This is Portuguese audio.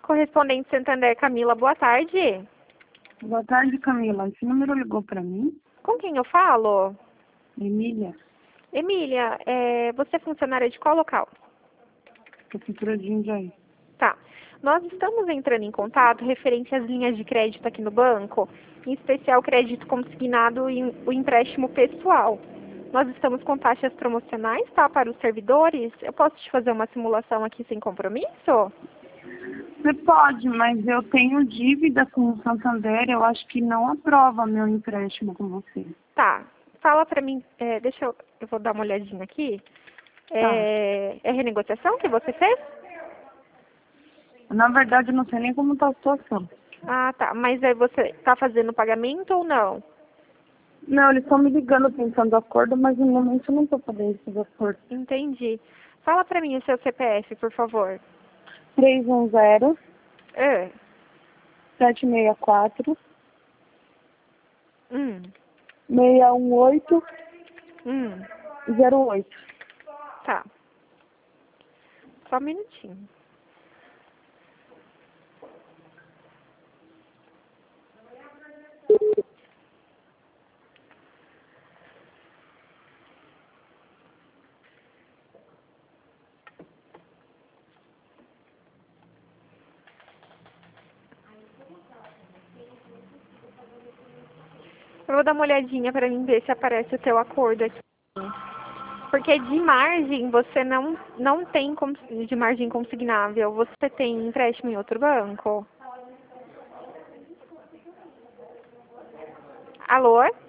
Correspondente Santander, Camila, boa tarde. Boa tarde, Camila. Esse número ligou para mim? Com quem eu falo? Emília, Emília, você é funcionária de qual local? Prefeitura de Jundiaí. Tá. Nós estamos entrando em contato referente às linhas de crédito aqui no banco, em especial crédito consignado e o empréstimo pessoal. Nós estamos com taxas promocionais, tá, para os servidores. Eu posso te fazer uma simulação aqui sem compromisso? Você pode, mas eu tenho dívida com o Santander. Eu acho que não aprova meu empréstimo com você. Tá. Fala pra mim, eu vou dar uma olhadinha aqui. Tá. É renegociação que você fez? Na verdade, eu não sei nem como está a situação. Ah, tá. Mas aí você está fazendo pagamento ou não? Não, eles estão me ligando pensando acordo, mas no momento eu não estou podendo fazer acordo. Entendi. Fala pra mim o seu CPF, por favor. 310 É. 764 Hum. 618 Hum. 08. Tá. Só um minutinho. Eu vou dar uma olhadinha pra mim ver se aparece o teu acordo aqui. Porque de margem, você não tem de margem consignável. Você tem empréstimo em outro banco? Alô?